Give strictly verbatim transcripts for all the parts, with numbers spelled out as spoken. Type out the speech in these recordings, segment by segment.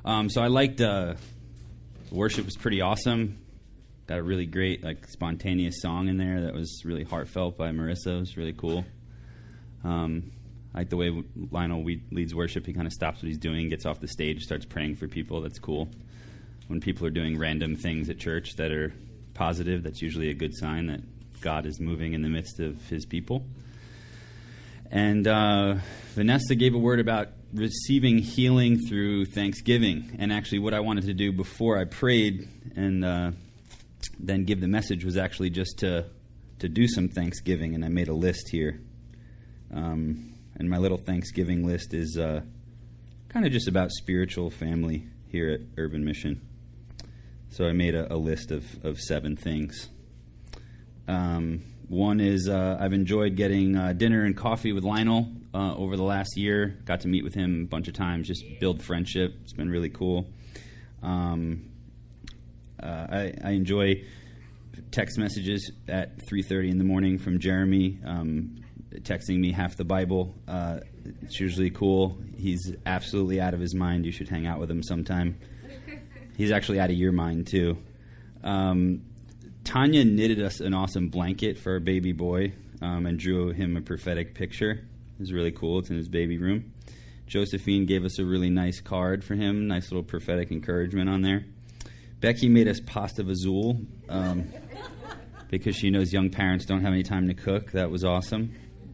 Um, so I liked uh, worship was pretty awesome. Got a really great, like, spontaneous song in there that was really heartfelt by Marissa. It was really cool. Um, I like the way Lionel leads worship. He kind of stops what he's doing, gets off the stage, starts praying for people. That's cool. When people are doing random things at church that are positive, that's usually a good sign that God is moving in the midst of his people. And uh, Vanessa gave a word about receiving healing through thanksgiving. And actually what I wanted to do before I prayed and uh, then give the message was actually just to, to do some thanksgiving. And I made a list here. Um, and my little Thanksgiving list is uh, kind of just about spiritual family here at Urban Mission. So I made a, a list of, of seven things. Um, one is uh, I've enjoyed getting uh, dinner and coffee with Lionel uh, over the last year. Got to meet with him a bunch of times, just build friendship. It's been really cool. Um, uh, I, I enjoy text messages at three thirty in the morning from Jeremy, um, texting me half the Bible. Uh, it's usually cool. He's absolutely out of his mind. You should hang out with him sometime. He's actually out of your mind, too. Um, Tanya knitted us an awesome blanket for our baby boy um, and drew him a prophetic picture. It was really cool. It's in his baby room. Josephine gave us a really nice card for him, nice little prophetic encouragement on there. Becky made us pasta vazul um, because she knows young parents don't have any time to cook. That was awesome.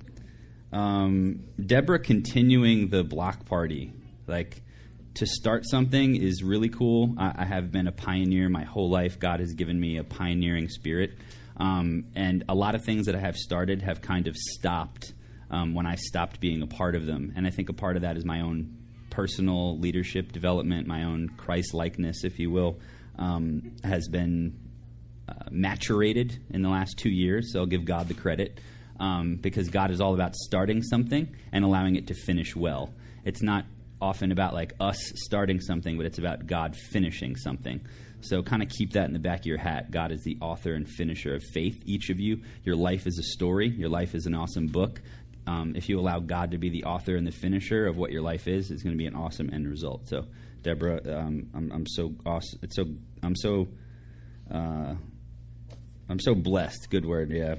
Um, Deborah continuing the block party. Like, to start something is really cool. I, I have been a pioneer my whole life. God has given me a pioneering spirit. Um, and a lot of things that I have started have kind of stopped um, when I stopped being a part of them. And I think a part of that is my own personal leadership development, my own Christ-likeness, if you will, um, has been uh, maturated in the last two years. So I'll give God the credit um, because God is all about starting something and allowing it to finish well. It's not often about like us starting something, but it's about God finishing something. So kind of keep that in the back of your hat. God is the author and finisher of faith. Each of you, your life is a story. Your life is an awesome book. Um, if you allow God to be the author and the finisher of what your life is, it's going to be an awesome end result. So, Deborah, um, I'm, I'm so awesome. It's so I'm so uh, I'm so blessed. Good word, yeah.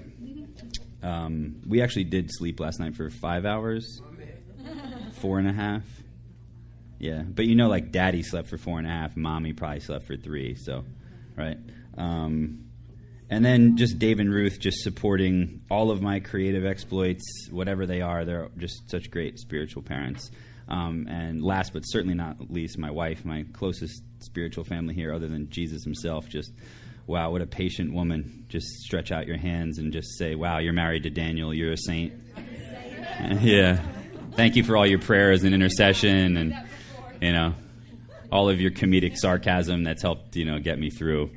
Um, we actually did sleep last night for five hours, four and a half. Yeah, but you know, like Daddy slept for four and a half, Mommy probably slept for three. So, right. Um, and then just Dave and Ruth just supporting all of my creative exploits, whatever they are. They're just such great spiritual parents. Um, and last but certainly not least, my wife, my closest spiritual family here, other than Jesus himself. Just wow, what a patient woman. Just stretch out your hands and just say, wow, you're married to Daniel. You're a saint. Yeah. Thank you for all your prayers and intercession and, you know, all of your comedic sarcasm that's helped, you know, get me through.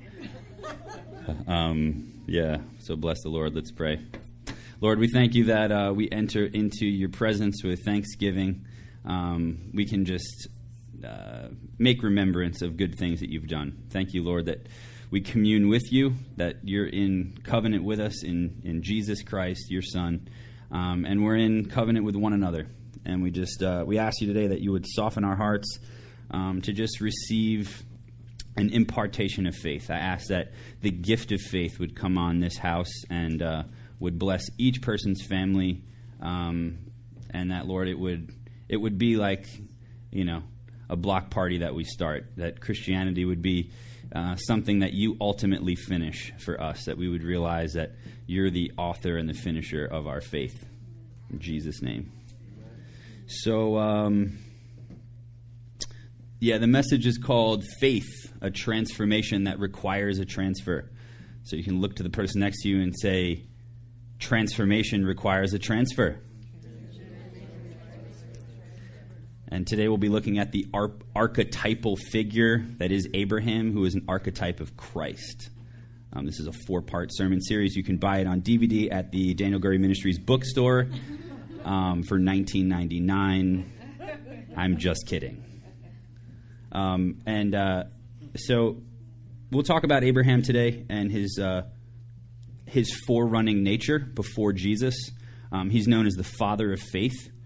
Um, yeah, so bless the Lord. Let's pray. Lord, we thank you that uh, we enter into your presence with thanksgiving. Um, we can just uh, make remembrance of good things that you've done. Thank you, Lord, that we commune with you, that you're in covenant with us in, in Jesus Christ, your Son, um, and we're in covenant with one another. And we just uh, we ask you today that you would soften our hearts um, to just receive an impartation of faith. I ask that the gift of faith would come on this house and uh, would bless each person's family, um, and that, Lord, it would it would be like, you know, a block party that we start. That Christianity would be uh, something that you ultimately finish for us. That we would realize that you're the author and the finisher of our faith. In Jesus' name. So, um, yeah, the message is called Faith, a transformation that requires a transfer. So you can look to the person next to you and say, transformation requires a transfer. And today we'll be looking at the ar- archetypal figure that is Abraham, who is an archetype of Christ. Um, this is a four-part sermon series. You can buy it on D V D at the Daniel Gurry Ministries bookstore. Um, for nineteen ninety-nine. I'm just kidding. Um, and uh, so we'll talk about Abraham today and his uh, his forerunning nature before Jesus. Um, he's known as the father of faith.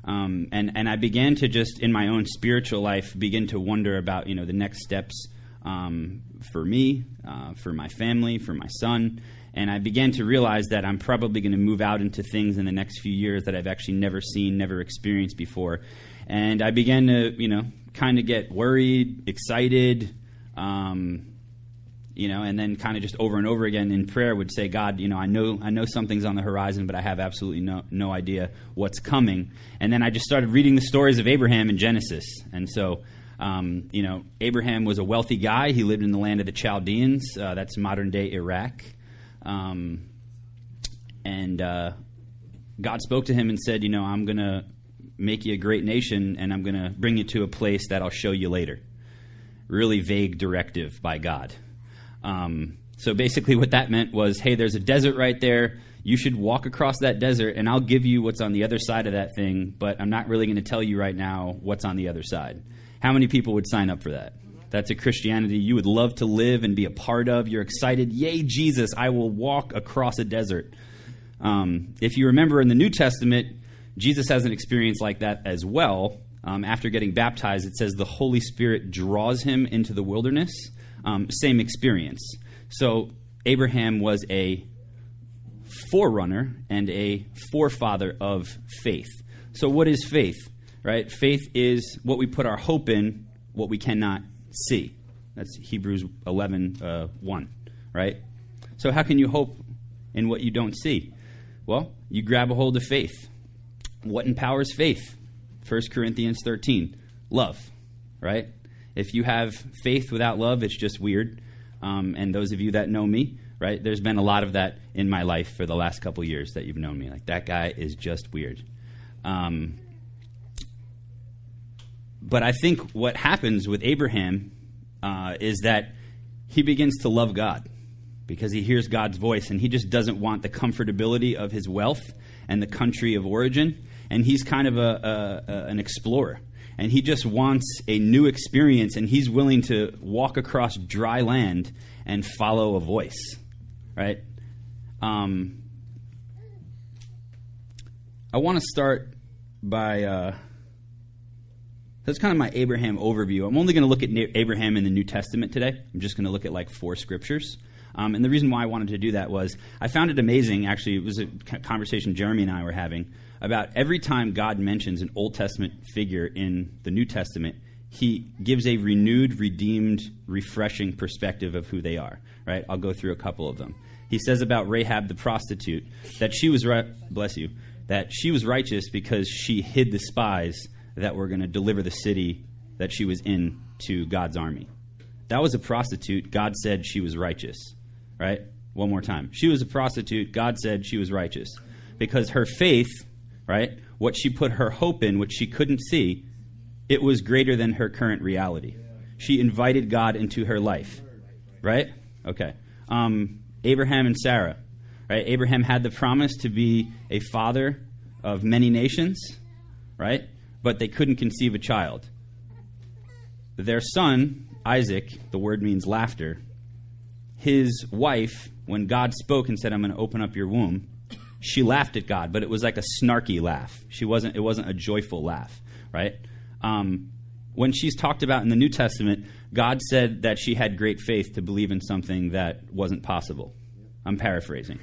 Um, and, and I began to just, in my own spiritual life, begin to wonder about, you know, the next steps um, for me, uh, for my family, for my son. And I began to realize that I'm probably going to move out into things in the next few years that I've actually never seen, never experienced before. And I began to, you know, kind of get worried, excited, um, you know, and then kind of just over and over again in prayer would say, God, you know, I know I know something's on the horizon, but I have absolutely no, no idea what's coming. And then I just started reading the stories of Abraham in Genesis. And so, um, you know, Abraham was a wealthy guy. He lived in the land of the Chaldeans. Uh, that's modern-day Iraq. Um, and uh, God spoke to him and said, you know, I'm going to make you a great nation, and I'm going to bring you to a place that I'll show you later. Really vague directive by God. Um, so basically what that meant was, hey, there's a desert right there. You should walk across that desert, and I'll give you what's on the other side of that thing, but I'm not really going to tell you right now what's on the other side. How many people would sign up for that? That's a Christianity you would love to live and be a part of. You're excited. Yay, Jesus, I will walk across a desert. Um, if you remember in the New Testament, Jesus has an experience like that as well. Um, after getting baptized, it says the Holy Spirit draws him into the wilderness. Um, same experience. So Abraham was a forerunner and a forefather of faith. So what is faith? Right? Faith is what we put our hope in, what we cannot see. That's Hebrews eleven, uh, one, right? So how can you hope in what you don't see? Well, you grab a hold of faith. What empowers faith? First Corinthians thirteen, love, right? If you have faith without love, it's just weird. Um, and those of you that know me, right, there's been a lot of that in my life for the last couple years that you've known me. Like, that guy is just weird. Um But I think what happens with Abraham uh, is that he begins to love God because he hears God's voice, and he just doesn't want the comfortability of his wealth and the country of origin. And he's kind of a, a, a an explorer, and he just wants a new experience, and he's willing to walk across dry land and follow a voice, right? Um, I want to start by... Uh, That's kind of my Abraham overview. I'm only going to look at Abraham in the New Testament today. I'm just going to look at like four scriptures. Um, and the reason why I wanted to do that was I found it amazing. Actually, it was a conversation Jeremy and I were having about every time God mentions an Old Testament figure in the New Testament, he gives a renewed, redeemed, refreshing perspective of who they are. Right? I'll go through a couple of them. He says about Rahab the prostitute that she was ri- bless you that she was righteous because she hid the spies that were going to deliver the city that she was in to God's army. That was a prostitute. God said she was righteous, right? One more time. She was a prostitute. God said she was righteous because her faith, right, what she put her hope in, which she couldn't see, it was greater than her current reality. She invited God into her life, right? Okay. Um, Abraham and Sarah, right? Abraham had the promise to be a father of many nations, right? But they couldn't conceive a child. Their son, Isaac, the word means laughter, his wife, when God spoke and said, I'm going to open up your womb, she laughed at God, but it was like a snarky laugh. She wasn't. It wasn't a joyful laugh, right? Um, when she's talked about in the New Testament, God said that she had great faith to believe in something that wasn't possible. I'm paraphrasing.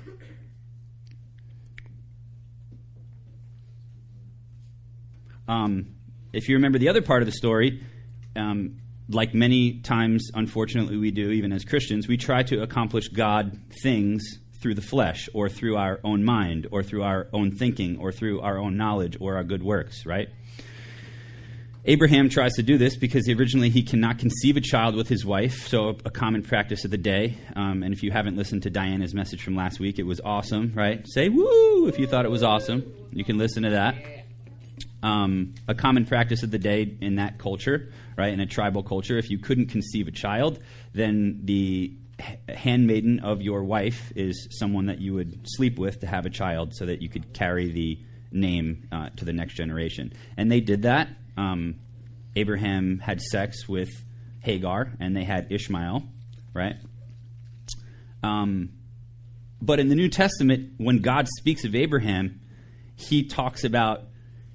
Um, if you remember the other part of the story, um, like many times, unfortunately, we do, even as Christians, we try to accomplish God things through the flesh or through our own mind or through our own thinking or through our own knowledge or our good works, right? Abraham tries to do this because originally he cannot conceive a child with his wife, so a, a common practice of the day. Um, and if you haven't listened to Diana's message from last week, it was awesome, right? Say woo if you thought it was awesome. You can listen to that. Um, a common practice of the day in that culture, right, in a tribal culture, if you couldn't conceive a child, then the handmaiden of your wife is someone that you would sleep with to have a child so that you could carry the name uh, to the next generation. And they did that. Um, Abraham had sex with Hagar, and they had Ishmael, right? Um, but in the New Testament, when God speaks of Abraham, he talks about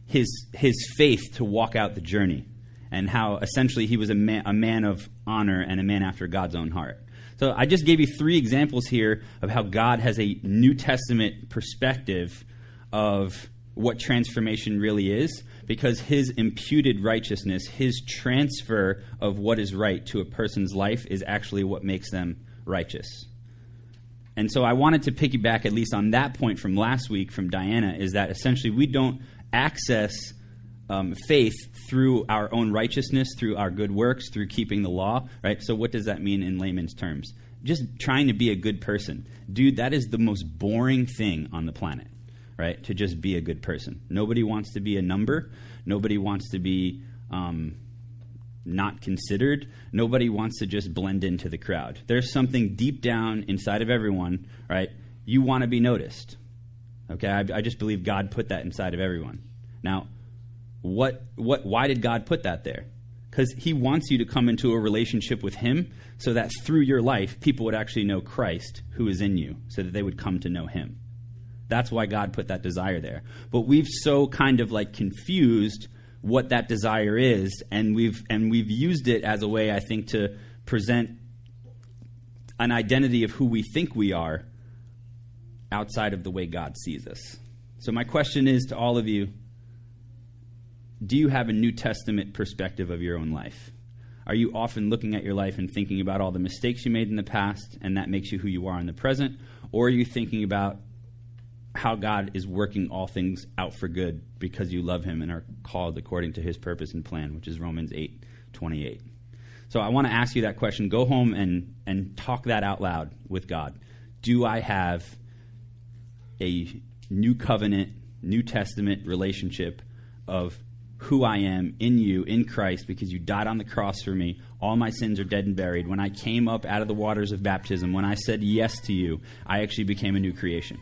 his his faith to walk out the journey, and how essentially he was a man, a man of honor and a man after God's own heart. So I just gave you three examples here of how God has a New Testament perspective of what transformation really is, because his imputed righteousness, his transfer of what is right to a person's life is actually what makes them righteous. And so I wanted to piggyback at least on that point from last week from Diana, is that essentially we don't access um, faith through our own righteousness, through our good works, through keeping the law, right? So what does that mean in layman's terms? Just trying to be a good person. Dude, that is the most boring thing on the planet, right? To just be a good person. Nobody wants to be a number. Nobody wants to be um, not considered. Nobody wants to just blend into the crowd. There's something deep down inside of everyone, right? You want to be noticed. Okay, I, I just believe God put that inside of everyone. Now, what, what, why did God put that there? Because he wants you to come into a relationship with him so that through your life, people would actually know Christ who is in you, so that they would come to know him. That's why God put that desire there. But we've so kind of like confused what that desire is, and we've and we've used it as a way, I think, to present an identity of who we think we are outside of the way God sees us. So my question is to all of you, do you have a New Testament perspective of your own life? Are you often looking at your life and thinking about all the mistakes you made in the past, and that makes you who you are in the present? Or are you thinking about how God is working all things out for good because you love him and are called according to his purpose and plan, which is Romans eight twenty-eight. So I want to ask you that question. Go home and, and talk that out loud with God. Do I have a new covenant, New Testament relationship of who I am in you, in Christ, because you died on the cross for me? All my sins are dead and buried. When I came up out of the waters of baptism, when I said yes to you, I actually became a new creation.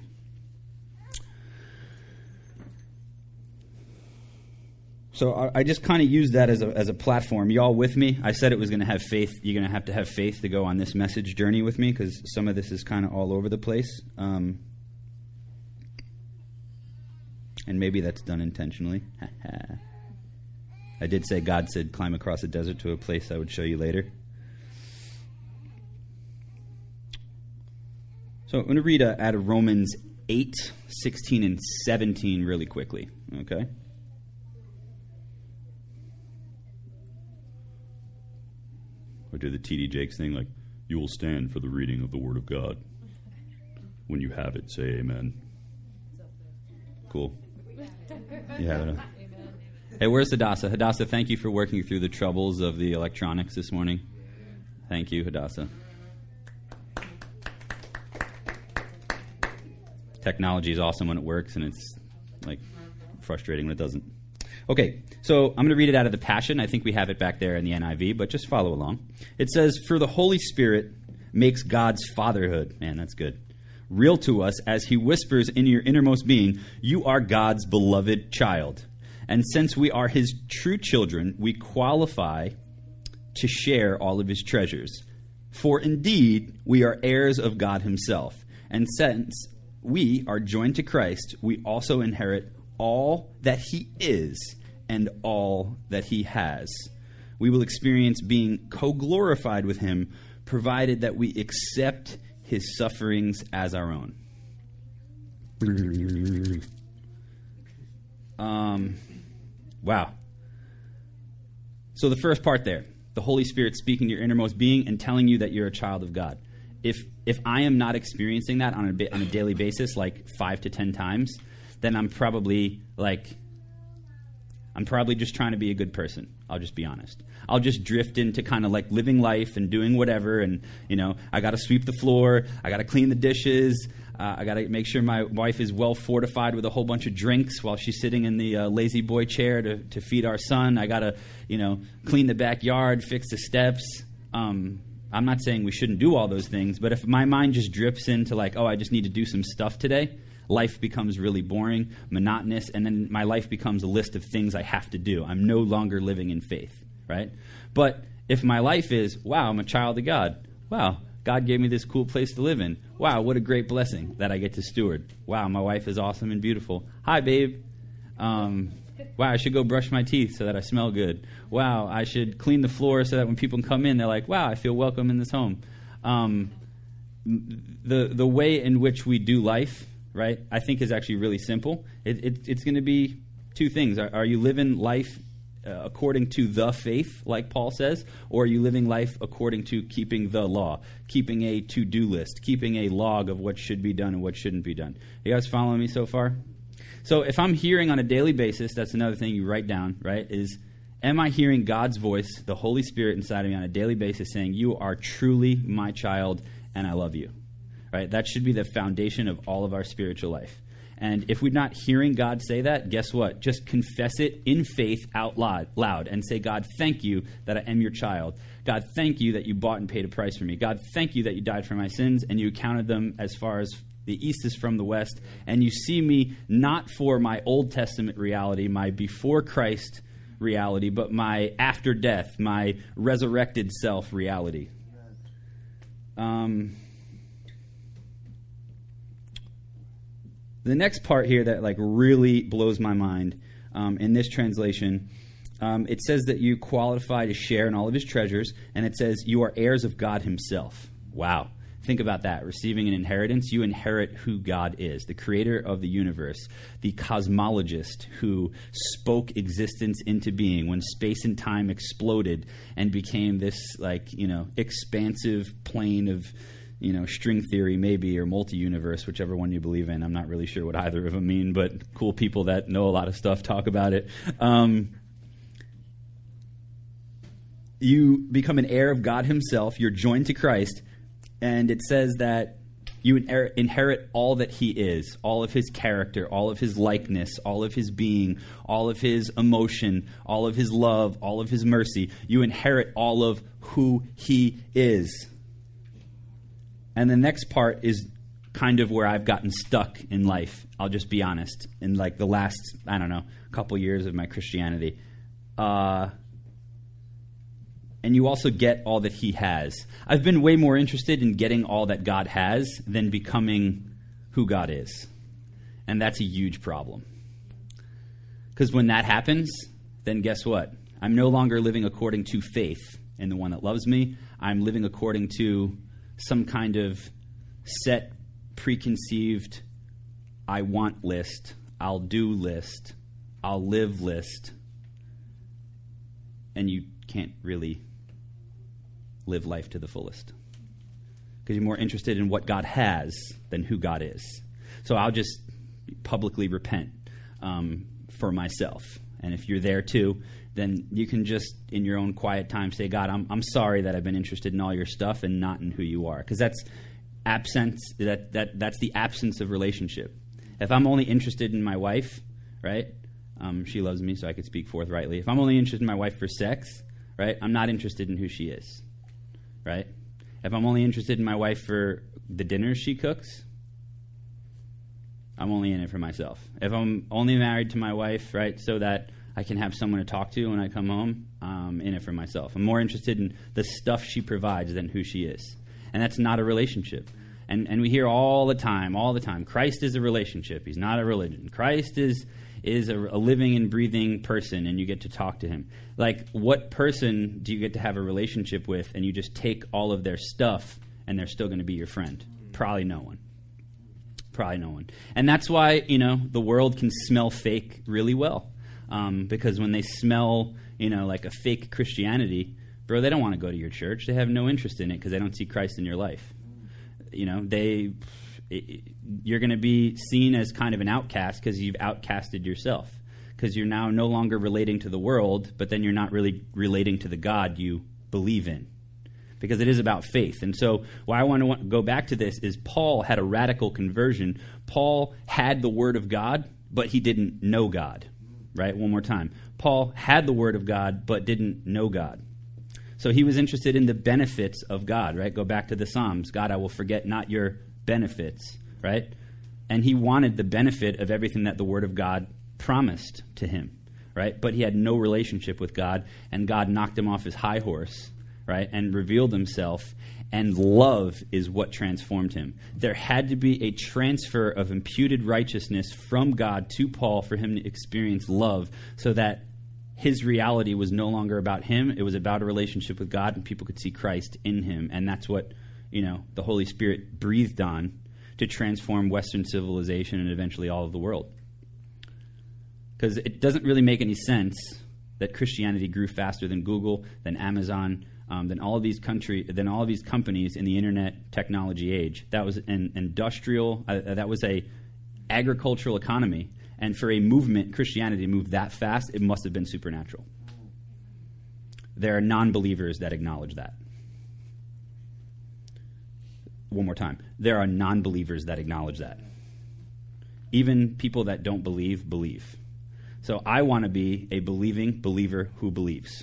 So I, I just kind of used that as a, as a platform. Y'all with me? I said it was going to have faith. You're going to have to have faith to go on this message journey with me, because some of this is kind of all over the place. Um, and maybe that's done intentionally. I did say God said climb across a desert to a place I would show you later. So I'm going to read uh, out of Romans eight, sixteen, and seventeen really quickly, okay? Or do the T D Jakes thing, like, you will stand for the reading of the Word of God. When you have it, say amen. Cool. You have it. Hey, where's Hadassah? Hadassah, thank you for working through the troubles of the electronics this morning. Thank you, Hadassah. Technology is awesome when it works, and it's, like, frustrating when it doesn't. Okay, so I'm going to read it out of the Passion. I think we have it back there in the N I V, but just follow along. It says, "For the Holy Spirit makes God's fatherhood," man, that's good, "real to us as he whispers in your innermost being, you are God's beloved child. And since we are his true children, we qualify to share all of his treasures. For indeed, we are heirs of God himself. And since we are joined to Christ, we also inherit all that he is and all that he has. We will experience being co-glorified with him, provided that we accept his sufferings as our own." Um, wow. So the first part there, the Holy Spirit speaking to your innermost being and telling you that you're a child of God. If if I am not experiencing that on a on a daily basis, like five to ten times, then I'm probably like, I'm probably just trying to be a good person. I'll just be honest. I'll just drift into kind of like living life and doing whatever. And, you know, I got to sweep the floor. I got to clean the dishes. Uh, I got to make sure my wife is well fortified with a whole bunch of drinks while she's sitting in the uh, lazy boy chair to, to feed our son. I got to, you know, clean the backyard, fix the steps. Um, I'm not saying we shouldn't do all those things, but if my mind just drifts into like, oh, I just need to do some stuff today, life becomes really boring, monotonous, and then my life becomes a list of things I have to do. I'm no longer living in faith, right? But if my life is, wow, I'm a child of God. Wow, God gave me this cool place to live in. Wow, what a great blessing that I get to steward. Wow, my wife is awesome and beautiful. Hi, babe. Um, Wow, I should go brush my teeth so that I smell good. Wow, I should clean the floor so that when people come in, they're like, wow, I feel welcome in this home. Um, the the way in which we do life, right, I think is actually really simple. It, it, it's going to be two things. Are, are you living life uh, according to the faith, like Paul says, or are you living life according to keeping the law, keeping a to-do list, keeping a log of what should be done and what shouldn't be done? You guys following me so far? So if I'm hearing on a daily basis, that's another thing you write down, right, is am I hearing God's voice, the Holy Spirit inside of me on a daily basis saying, you are truly my child and I love you, right? That should be the foundation of all of our spiritual life. And if we're not hearing God say that, guess what? Just confess it in faith out loud, loud and say, God, thank you that I am your child. God, thank you that you bought and paid a price for me. God, thank you that you died for my sins and you counted them as far as the east is from the west, and you see me not for my Old Testament reality, my before Christ reality, but my after death, my resurrected self reality. Um, the next part here that like really blows my mind um, in this translation, um, it says that you qualify to share in all of his treasures, and it says you are heirs of God himself. Wow. Think about that. Receiving an inheritance, you inherit who God is, the creator of the universe, the cosmologist who spoke existence into being when space and time exploded and became this, like, you know, expansive plane of, you know, string theory maybe, or multi-universe, whichever one you believe in. I'm not really sure what either of them mean, but cool people that know a lot of stuff talk about it. Um, you become an heir of God himself. You're joined to Christ. And it says that you inherit all that he is, all of his character, all of his likeness, all of his being, all of his emotion, all of his love, all of his mercy. You inherit all of who he is. And the next part is kind of where I've gotten stuck in life. I'll just be honest. In like the last, I don't know, couple years of my Christianity. Uh... And you also get all that he has. I've been way more interested in getting all that God has than becoming who God is. And that's a huge problem. Because when that happens, then guess what? I'm no longer living according to faith in the one that loves me. I'm living according to some kind of set, preconceived, I want list, I'll do list, I'll live list. And you can't really live life to the fullest because you're more interested in what God has than who God is. So I'll just publicly repent um, for myself. And if you're there too, then you can just in your own quiet time say, God, I'm I'm sorry that I've been interested in all your stuff and not in who you are, because that's absence. That that that's the absence of relationship. If I'm only interested in my wife, right? Um, she loves me, so I could speak forthrightly. If I'm only interested in my wife for sex, right? I'm not interested in who she is. Right? If I'm only interested in my wife for the dinners she cooks, I'm only in it for myself. If I'm only married to my wife, right, so that I can have someone to talk to when I come home, I'm in it for myself. I'm more interested in the stuff she provides than who she is. And that's not a relationship. And and we hear all the time, all the time, Christ is a relationship. He's not a religion. Christ is is a, a living and breathing person, and you get to talk to him. Like, what person do you get to have a relationship with, and you just take all of their stuff, and they're still going to be your friend? Probably no one. Probably no one. And that's why, you know, the world can smell fake really well. Um, because when they smell, you know, like a fake Christianity, bro, they don't want to go to your church. They have no interest in it because they don't see Christ in your life. You know, they... It, you're going to be seen as kind of an outcast because you've outcasted yourself, because you're now no longer relating to the world, but then you're not really relating to the God you believe in, because it is about faith. And so why I want to go back to this is Paul had a radical conversion. Paul had the Word of God, but he didn't know God, right? One more time. Paul had the Word of God, but didn't know God. So he was interested in the benefits of God, right? Go back to the Psalms. God, I will forget not your benefits, right? And he wanted the benefit of everything that the Word of God promised to him, right? But he had no relationship with God, and God knocked him off his high horse, right, and revealed himself, and love is what transformed him. There had to be a transfer of imputed righteousness from God to Paul for him to experience love, so that his reality was no longer about him. It was about a relationship with God, and people could see Christ in him. And that's what, you know, the Holy Spirit breathed on to transform Western civilization and eventually all of the world. Because it doesn't really make any sense that Christianity grew faster than Google, than Amazon, um, than all of these country, than all of these companies in the internet technology age. That was an industrial. Uh, that was a agricultural economy, and for a movement, Christianity, to move that fast, it must have been supernatural. There are non-believers that acknowledge that. One more time. There are non-believers that acknowledge that. Even people that don't believe, believe. So I want to be a believing believer who believes.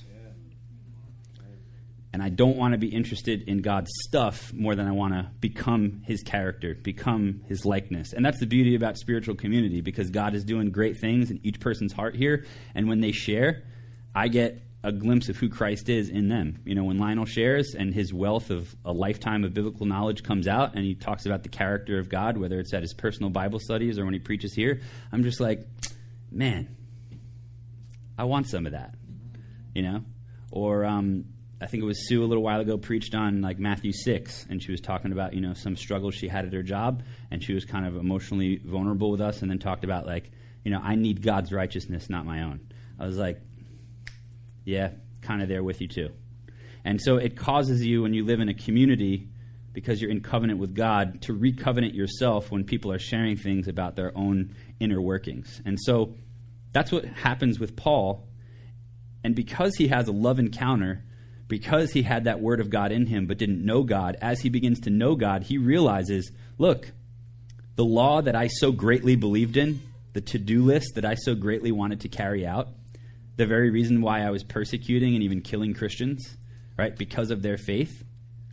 And I don't want to be interested in God's stuff more than I want to become his character, become his likeness. And that's the beauty about spiritual community, because God is doing great things in each person's heart here. And when they share, I get a glimpse of who Christ is in them. You know, when Lionel shares and his wealth of a lifetime of biblical knowledge comes out and he talks about the character of God, whether it's at his personal Bible studies or when he preaches here, I'm just like, man, I want some of that, you know? Or um, I think it was Sue a little while ago preached on like Matthew six, and she was talking about, you know, some struggles she had at her job, and she was kind of emotionally vulnerable with us, and then talked about like, you know, I need God's righteousness, not my own. I was like, yeah, kind of there with you too. And so it causes you, when you live in a community, because you're in covenant with God, to re-covenant yourself when people are sharing things about their own inner workings. And so that's what happens with Paul. And because he has a love encounter, because he had that word of God in him but didn't know God, as he begins to know God, he realizes, look, the law that I so greatly believed in, the to-do list that I so greatly wanted to carry out, the very reason why I was persecuting and even killing Christians, right, because of their faith,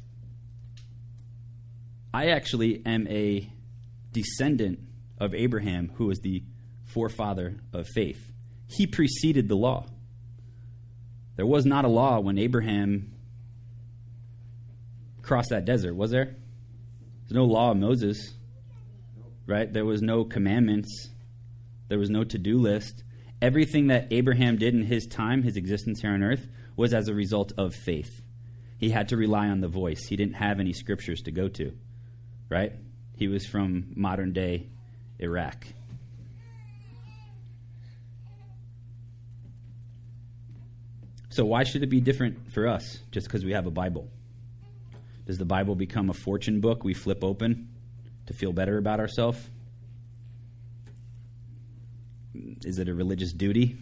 I actually am a descendant of Abraham, who was the forefather of faith. He preceded the law. There was not a law when Abraham crossed that desert, was there? There's no law of Moses, right? There was no commandments. There was no to-do list. Everything that Abraham did in his time, his existence here on earth, was as a result of faith. He had to rely on the voice. He didn't have any scriptures to go to, right? He was from modern-day Iraq. So why should it be different for us just because we have a Bible? Does the Bible become a fortune book we flip open to feel better about ourselves? Is it a religious duty?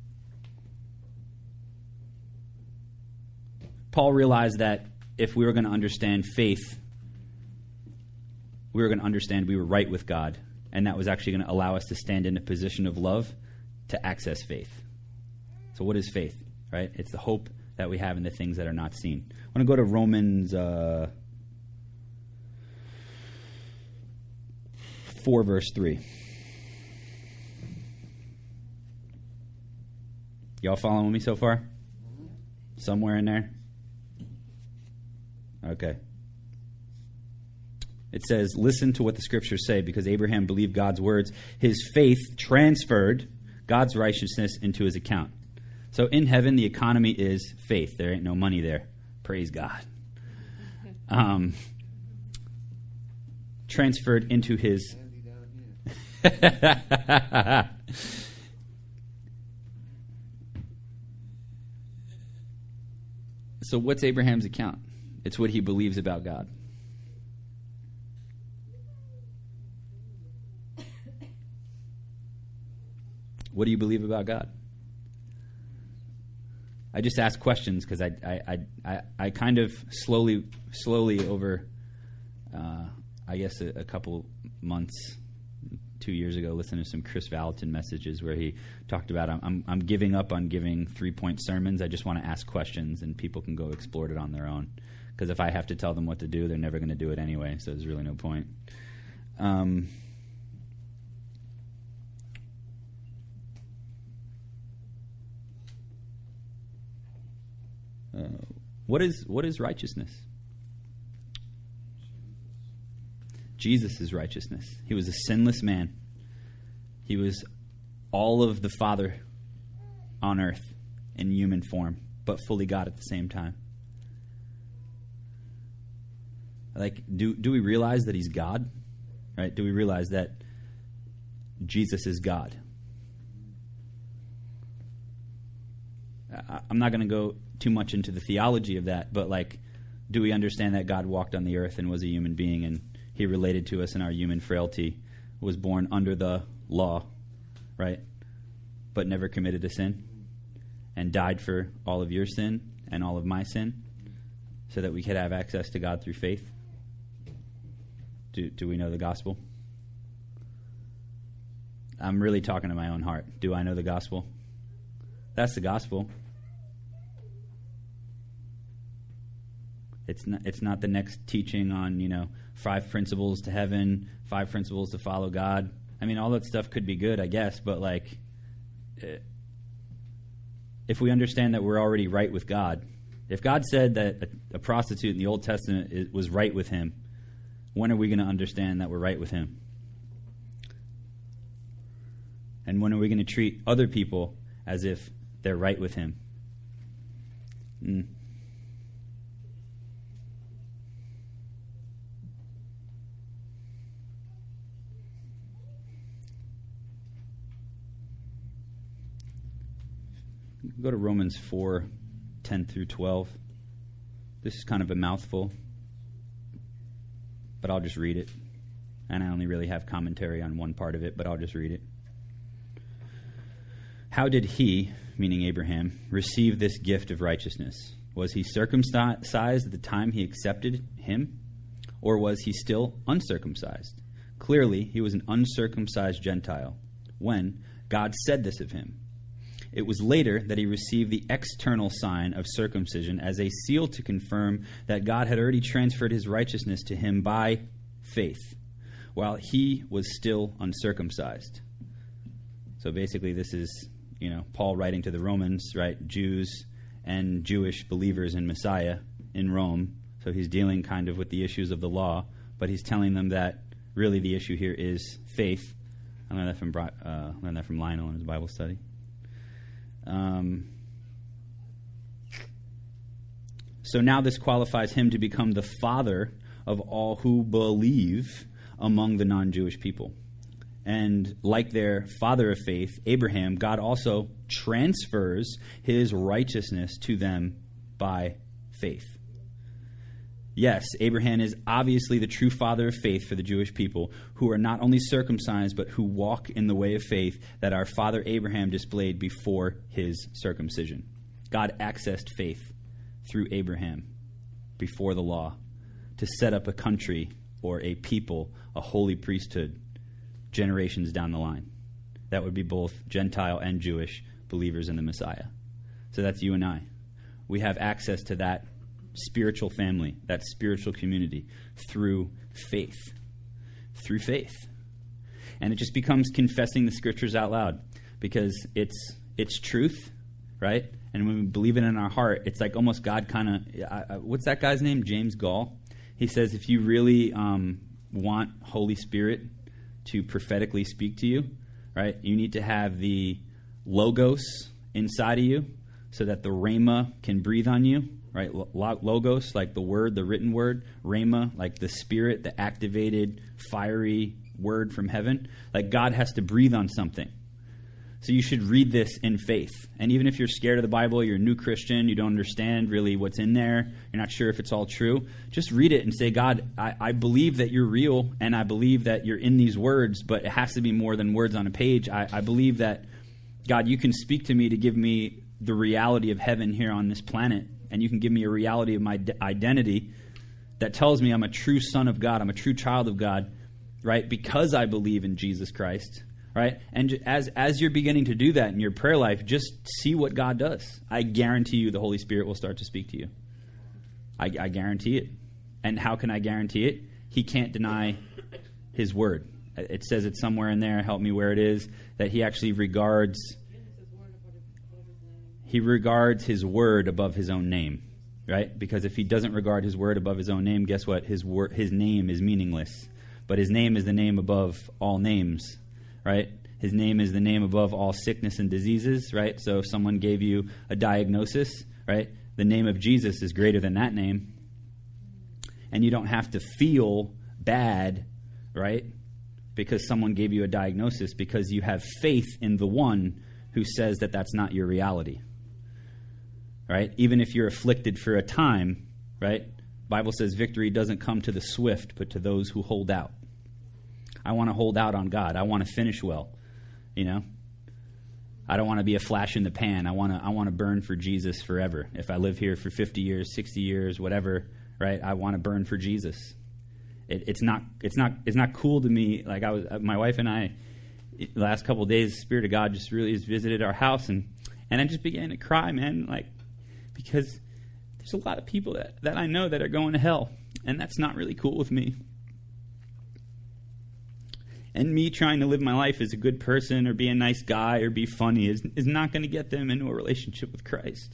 Paul realized that if we were going to understand faith, we were going to understand we were right with God, and that was actually going to allow us to stand in a position of love to access faith. So what is faith, right? It's the hope that we have in the things that are not seen. I want to go to Romans uh, four, verse three. Y'all following me so far? Somewhere in there? Okay. It says, listen to what the scriptures say, because Abraham believed God's words. His faith transferred God's righteousness into his account. So in heaven, the economy is faith. There ain't no money there. Praise God. Um, transferred into his... So what's Abraham's account? It's what he believes about God. What do you believe about God? I just ask questions because I, I, I, I kind of slowly, slowly over, uh, I guess, a, a couple months, two years ago, listened to some Chris Valentin messages where he talked about, I'm, I'm giving up on giving three-point sermons. I just want to ask questions, and people can go explore it on their own. Because if I have to tell them what to do, they're never going to do it anyway, so there's really no point. Um... Uh, What is what is righteousness? Jesus is righteousness. He was a sinless man. He was all of the Father on earth in human form, but fully God at the same time. Like, do do we realize that he's God? Right? Do we realize that Jesus is God? I, I'm not going to go too much into the theology of that, but like, do we understand that God walked on the earth and was a human being, and he related to us in our human frailty, was born under the law, right? But never committed a sin, and died for all of your sin and all of my sin, so that we could have access to God through faith? Do, do we know the gospel? I'm really talking to my own heart. Do I know the gospel? That's the gospel. It's not, it's not the next teaching on, you know, five principles to heaven, five principles to follow God. I mean, all that stuff could be good, I guess, but like, if we understand that we're already right with God, if God said that a, a prostitute in the Old Testament is, was right with him, when are we going to understand that we're right with him? And when are we going to treat other people as if they're right with him? Mm. Go to Romans four, ten through twelve. This is kind of a mouthful, but I'll just read it. And I only really have commentary on one part of it, but I'll just read it. How did he, meaning Abraham, receive this gift of righteousness? Was he circumcised at the time he accepted him? Or was he still uncircumcised? Clearly, he was an uncircumcised Gentile when God said this of him. It was later that he received the external sign of circumcision as a seal to confirm that God had already transferred his righteousness to him by faith, while he was still uncircumcised. So basically this is, you know, Paul writing to the Romans, right? Jews and Jewish believers in Messiah in Rome. So he's dealing kind of with the issues of the law, but he's telling them that really the issue here is faith. I learned that from, uh, learned that from Lionel in his Bible study. Um, so now this qualifies him to become the father of all who believe among the non-Jewish people. And like their father of faith, Abraham, God also transfers his righteousness to them by faith. Yes, Abraham is obviously the true father of faith for the Jewish people, who are not only circumcised, but who walk in the way of faith that our father Abraham displayed before his circumcision. God accessed faith through Abraham before the law to set up a country or a people, a holy priesthood, generations down the line. That would be both Gentile and Jewish believers in the Messiah. So that's you and I. We have access to that spiritual family, that spiritual community, through faith. Through faith. And it just becomes confessing the scriptures out loud, because it's it's truth, right? And when we believe it in our heart, it's like almost God kind of, what's that guy's name? James Gall. He says if you really um, want Holy Spirit to prophetically speak to you, right, you need to have the Logos inside of you so that the Rhema can breathe on you. Right, Logos, like the word, the written word. Rhema, like the spirit, the activated, fiery word from heaven. Like God has to breathe on something. So you should read this in faith. And even if you're scared of the Bible, you're a new Christian, you don't understand really what's in there, you're not sure if it's all true, just read it and say, God, I, I believe that you're real, and I believe that you're in these words, but it has to be more than words on a page. I, I believe that, God, you can speak to me to give me the reality of heaven here on this planet. And you can give me a reality of my de- identity that tells me I'm a true son of God, I'm a true child of God, right? Because I believe in Jesus Christ, right? And j- as as you're beginning to do that in your prayer life, just see what God does. I guarantee you the Holy Spirit will start to speak to you. I, I guarantee it. And how can I guarantee it? He can't deny his word. It says it somewhere in there, help me where it is, that he actually regards... He regards his word above his own name. right? Because if he doesn't regard his word above his own name, guess what? His word, his name is meaningless. But his name is the name above all names, right? His name is the name above all sickness and diseases, right? So if someone gave you a diagnosis, right, the name of Jesus is greater than that name. And you don't have to feel bad, right, because someone gave you a diagnosis, because you have faith in the one who says that that's not your reality, right? Even if you're afflicted for a time, right, Bible says victory doesn't come to the swift, but to those who hold out. I want to hold out on God. I want to finish well, you know. I don't want to be a flash in the pan. I want to I want to burn for Jesus forever. If I live here for fifty years, sixty years, whatever, right? I want to burn for Jesus. It, it's not it's not it's not cool to me. Like I was, my wife and I, the last couple of days, the Spirit of God just really has visited our house, and and I just began to cry, man, like because there's a lot of people that, that I know that are going to hell, and that's not really cool with me. And me trying to live my life as a good person or be a nice guy or be funny is, is not going to get them into a relationship with Christ.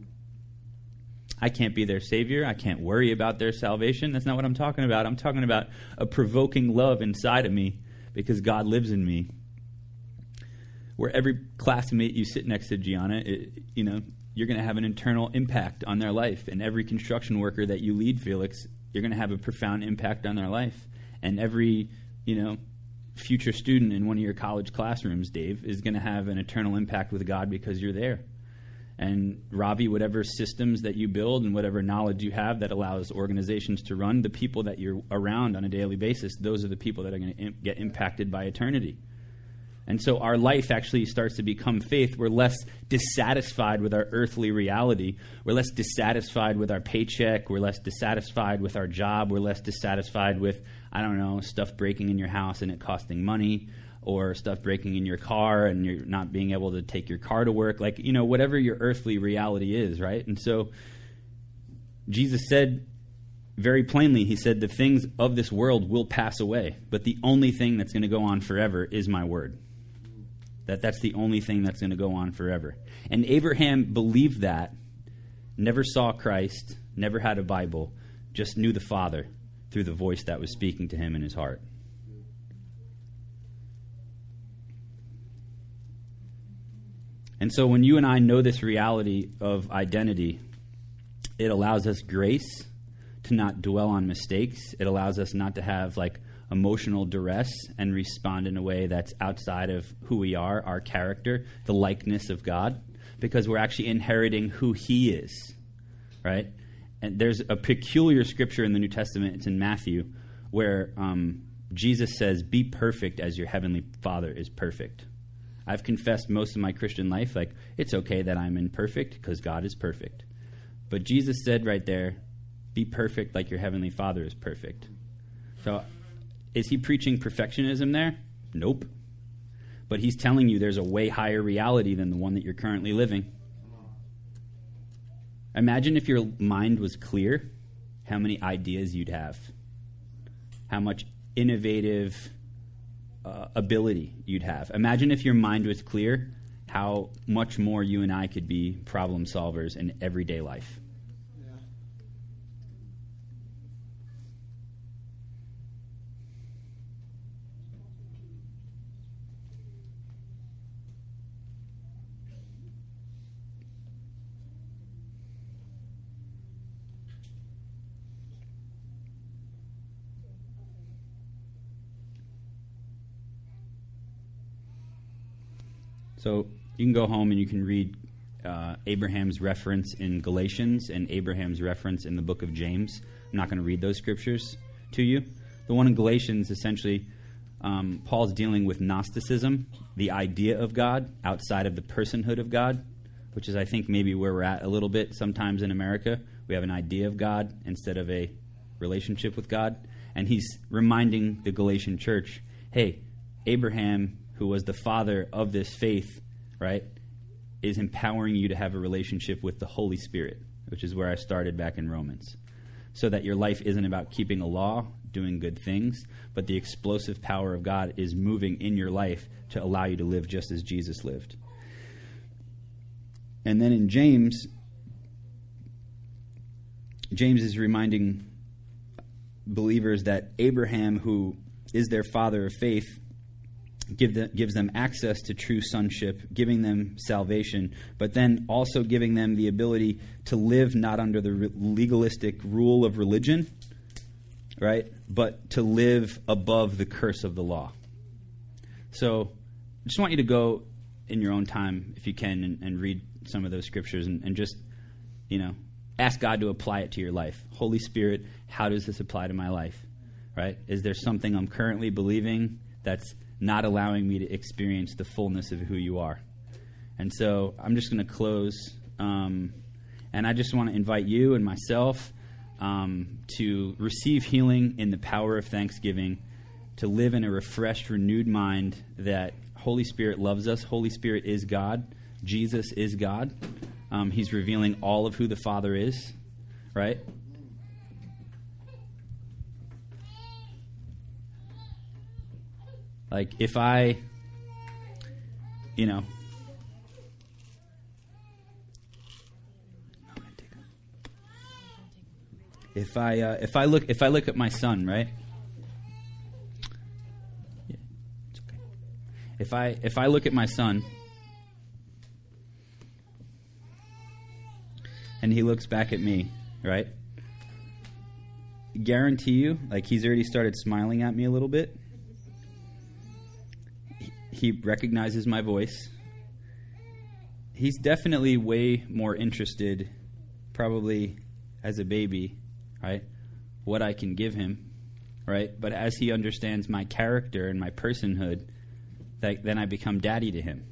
I can't be their savior. I can't worry about their salvation. That's not what I'm talking about. I'm talking about a provoking love inside of me because God lives in me. Where every classmate you sit next to, Gianna, it, you know, you're going to have an internal impact on their life. And every construction worker that you lead, Felix, you're going to have a profound impact on their life. And every, you know, future student in one of your college classrooms, Dave, is going to have an eternal impact with God because you're there. And Ravi, whatever systems that you build and whatever knowledge you have that allows organizations to run, the people that you're around on a daily basis, those are the people that are going to im- get impacted by eternity. And so our life actually starts to become faith. We're less dissatisfied with our earthly reality. We're less dissatisfied with our paycheck. We're less dissatisfied with our job. We're less dissatisfied with, I don't know, stuff breaking in your house and it costing money, or stuff breaking in your car and you're not being able to take your car to work. Like, you know, whatever your earthly reality is, right? And so Jesus said very plainly, he said, the things of this world will pass away, but the only thing that's going to go on forever is my word. That that's the only thing that's going to go on forever. And Abraham believed that, never saw Christ, never had a Bible, just knew the Father through the voice that was speaking to him in his heart. And so when you and I know this reality of identity, it allows us grace to not dwell on mistakes. It allows us not to have like emotional duress and respond in a way that's outside of who we are, our character, the likeness of God, because we're actually inheriting who he is, right? And there's a peculiar scripture in the New Testament, it's in Matthew, where um, Jesus says, be perfect as your heavenly Father is perfect. I've confessed most of my Christian life, like, it's okay that I'm imperfect because God is perfect. But Jesus said right there, be perfect like your heavenly Father is perfect. So is he preaching perfectionism there? Nope. But he's telling you there's a way higher reality than the one that you're currently living. Imagine if your mind was clear, how many ideas you'd have. How much innovative uh, ability you'd have. Imagine if your mind was clear, how much more you and I could be problem solvers in everyday life. So you can go home and you can read uh, Abraham's reference in Galatians and Abraham's reference in the book of James. I'm not going to read those scriptures to you. The one in Galatians, essentially, um, Paul's dealing with Gnosticism, the idea of God outside of the personhood of God, which is, I think, maybe where we're at a little bit sometimes in America. We have an idea of God instead of a relationship with God. And he's reminding the Galatian church, hey, Abraham, who was the father of this faith, right, is empowering you to have a relationship with the Holy Spirit, which is where I started back in Romans, so that your life isn't about keeping a law, doing good things, but the explosive power of God is moving in your life to allow you to live just as Jesus lived. And then in James, James is reminding believers that Abraham, who is their father of faith, give the, gives them access to true sonship, giving them salvation, but then also giving them the ability to live not under the re- legalistic rule of religion, right, but to live above the curse of the law. So I just want you to go in your own time, if you can, and, and read some of those scriptures and, and just, you know, ask God to apply it to your life. Holy Spirit, how does this apply to my life, right? Is there something I'm currently believing that's not allowing me to experience the fullness of who you are? And so I'm just going to close, um, and I just want to invite you and myself um, to receive healing in the power of thanksgiving, to live in a refreshed, renewed mind that Holy Spirit loves us. Holy Spirit is God. Jesus is God. Um, he's revealing all of who the Father is, right? Like, if I, you know, if I uh, if I look if I look at my son, right? Yeah, it's okay. If I if I look at my son, and he looks back at me, right? Guarantee you, like, he's already started smiling at me a little bit. He recognizes my voice. He's definitely way more interested, probably as a baby, right, what I can give him, right? But as he understands my character and my personhood, that, then I become daddy to him,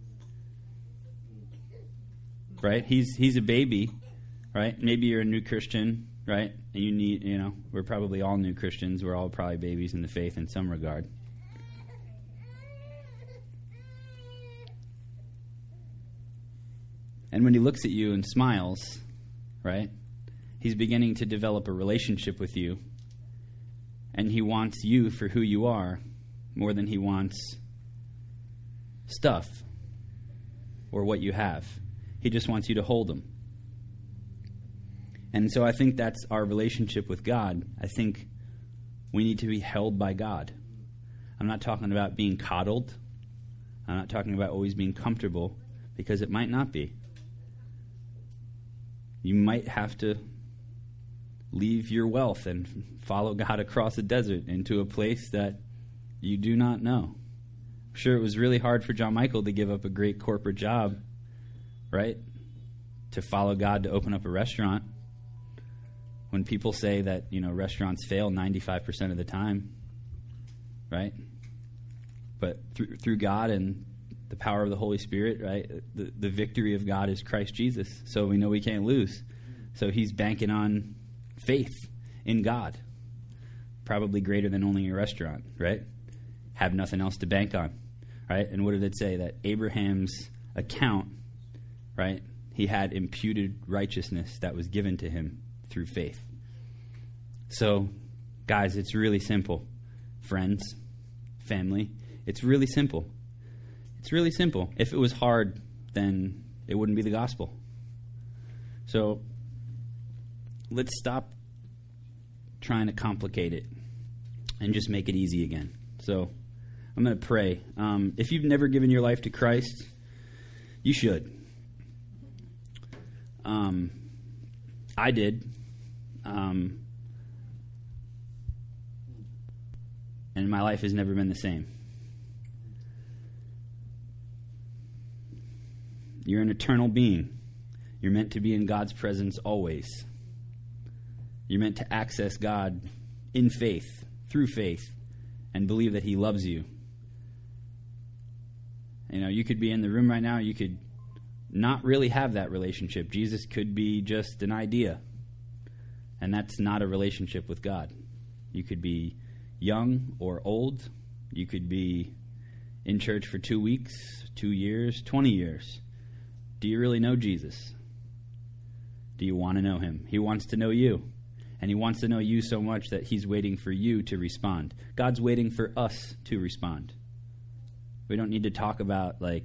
right? He's he's a baby, right? Maybe you're a new Christian, right? And you need, you know, we're probably all new Christians. We're all probably babies in the faith in some regard. And when he looks at you and smiles, right, he's beginning to develop a relationship with you. And he wants you for who you are more than he wants stuff or what you have. He just wants you to hold him. And so I think that's our relationship with God. I think we need to be held by God. I'm not talking about being coddled. I'm not talking about always being comfortable, because it might not be. You might have to leave your wealth and follow God across a desert into a place that you do not know. I'm sure it was really hard for John Michael to give up a great corporate job, right? To follow God, to open up a restaurant. When people say that, you know, restaurants fail ninety-five percent of the time, right? But through, through God and the power of the Holy Spirit, right, the, the victory of God is Christ Jesus. So we know we can't lose. So he's banking on faith in God, probably greater than owning a restaurant, right? Have nothing else to bank on, right? And what did it say? That Abraham's account, right, he had imputed righteousness that was given to him through faith. So, guys, it's really simple. Friends, family, it's really simple. It's really simple. If it was hard, then it wouldn't be the gospel. So, let's stop trying to complicate it and just make it easy again. So, I'm going to pray. Um, if you've never given your life to Christ, you should. Um, I did. Um, and my life has never been the same. You're an eternal being. You're meant to be in God's presence always. You're meant to access God in faith, through faith, and believe that he loves you. You know, you could be in the room right now, you could not really have that relationship. Jesus could be just an idea. And that's not a relationship with God. You could be young or old. You could be in church for two weeks, two years, twenty years. Do you really know Jesus? Do you want to know him? He wants to know you. And he wants to know you so much that he's waiting for you to respond. God's waiting for us to respond. We don't need to talk about, like,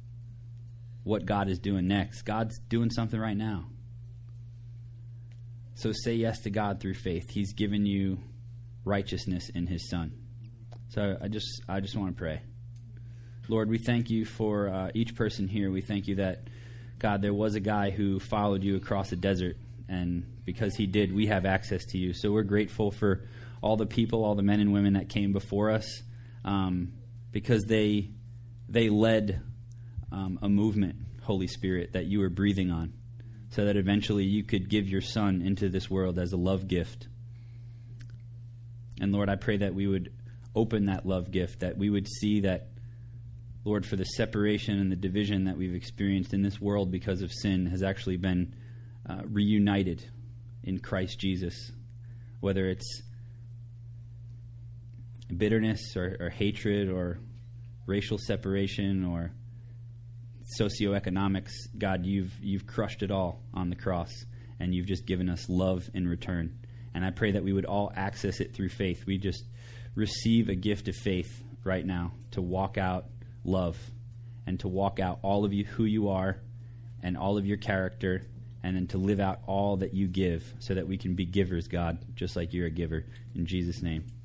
what God is doing next. God's doing something right now. So say yes to God through faith. He's given you righteousness in his Son. So I just I just want to pray. Lord, we thank you for uh, each person here. We thank you that, God, there was a guy who followed you across the desert, and because he did, we have access to you. So we're grateful for all the people, all the men and women that came before us, um, because they they led um, a movement, Holy Spirit, that you were breathing on, so that eventually you could give your Son into this world as a love gift. And Lord, I pray that we would open that love gift, that we would see that, Lord, for the separation and the division that we've experienced in this world because of sin has actually been uh, reunited in Christ Jesus. Whether it's bitterness or, or hatred or racial separation or socioeconomics, God, you've you've crushed it all on the cross, and you've just given us love in return. And I pray that we would all access it through faith. We just receive a gift of faith right now to walk out love and to walk out all of you who you are and all of your character, and then to live out all that you give so that we can be givers, God, just like you're a giver. In Jesus' name.